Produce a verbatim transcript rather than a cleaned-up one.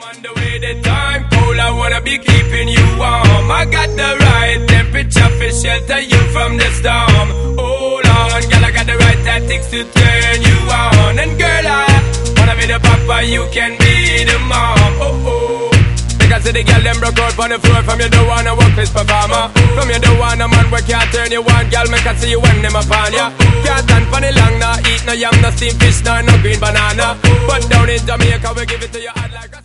I'm on the way, the time cold, I wanna be keeping you warm. I got the right temperature for shelter you from the storm. Hold on, girl, I got the right tactics to turn you on. And girl, I wanna be the papa, you can be the mom. Oh oh. Because the girl them broke out on the floor. From you don't wanna work this performer. From you don't wanna man where can't turn you on. Girl, make I see you when them upon ya. Can't stand for the long, nah eat no yam, no steamed fish, nah no green banana. But down in Jamaica we give it to you hot like a